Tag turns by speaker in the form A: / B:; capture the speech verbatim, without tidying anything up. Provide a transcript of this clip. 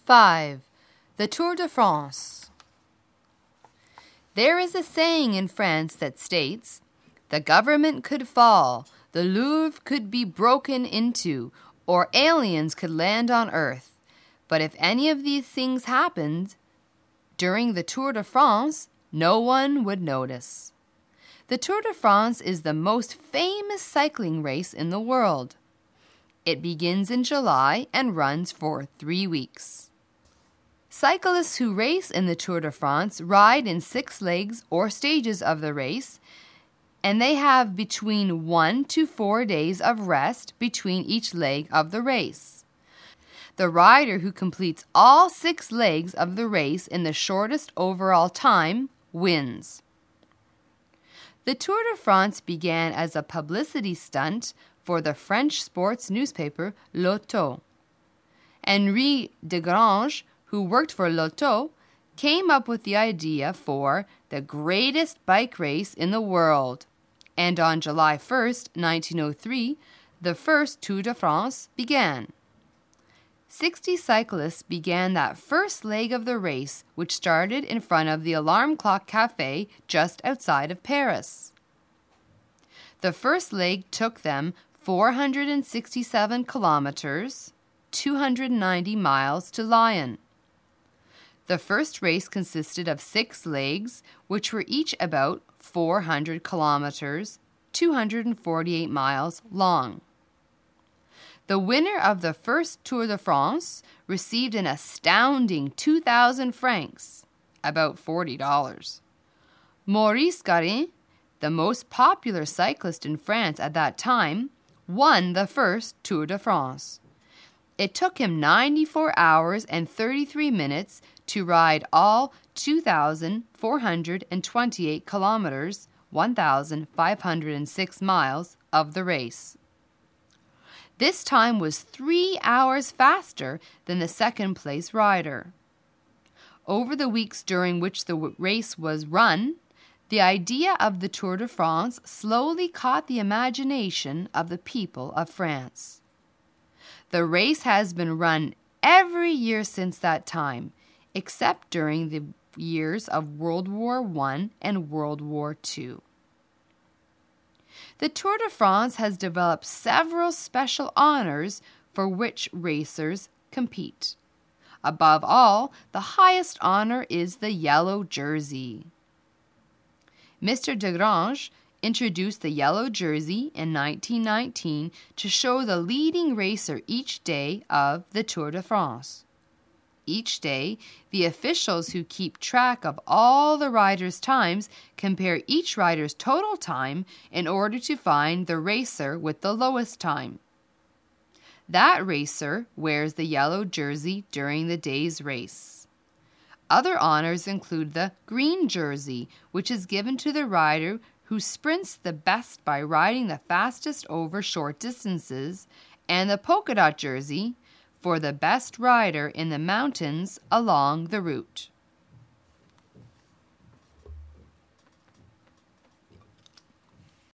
A: five. The Tour de France. There is a saying in France that states, "The government could fall, the Louvre could be broken into, or aliens could land on Earth. But if any of these things happened during the Tour de France, no one would notice." The Tour de France is the most famous cycling race in the world. It begins in July and runs for three weeks. Cyclists who race in the Tour de France ride in six legs or stages of the race, and they have between one to four days of rest between each leg of the race. The rider who completes all six legs of the race in the shortest overall time wins. The Tour de France began as a publicity stunt for the French sports newspaper L'Auto. Henri Desgrange, who worked for L'Auto, came up with the idea for the greatest bike race in the world, and on July first, nineteen oh three, the first Tour de France began. Sixty cyclists began that first leg of the race, which started in front of the Alarm Clock Cafe just outside of Paris. The first leg took them four hundred sixty-seven kilometers, two hundred ninety miles to Lyon. The first race consisted of six legs, which were each about four hundred kilometers, two hundred forty-eight miles long. The winner of the first Tour de France received an astounding two thousand francs, about forty dollars. Maurice Garin, the most popular cyclist in France at that time, won the first Tour de France. It took him ninety-four hours and thirty-three minutes to ride all two thousand four hundred twenty-eight kilometers, one thousand five hundred six miles of the race. This time was three hours faster than the second place rider. Over the weeks during which the race was run, the idea of the Tour de France slowly caught the imagination of the people of France. The race has been run every year since that time, except during the years of World War One and World War Two. The Tour de France has developed several special honors for which racers compete. Above all, the highest honor is the yellow jersey. Mister Desgrange introduced the yellow jersey in nineteen nineteen to show the leading racer each day of the Tour de France. Each day, the officials who keep track of all the riders' times compare each rider's total time in order to find the racer with the lowest time. That racer wears the yellow jersey during the day's race. Other honors include the green jersey, which is given to the rider who sprints the best by riding the fastest over short distances, and the polka dot jersey for the best rider in the mountains along the route.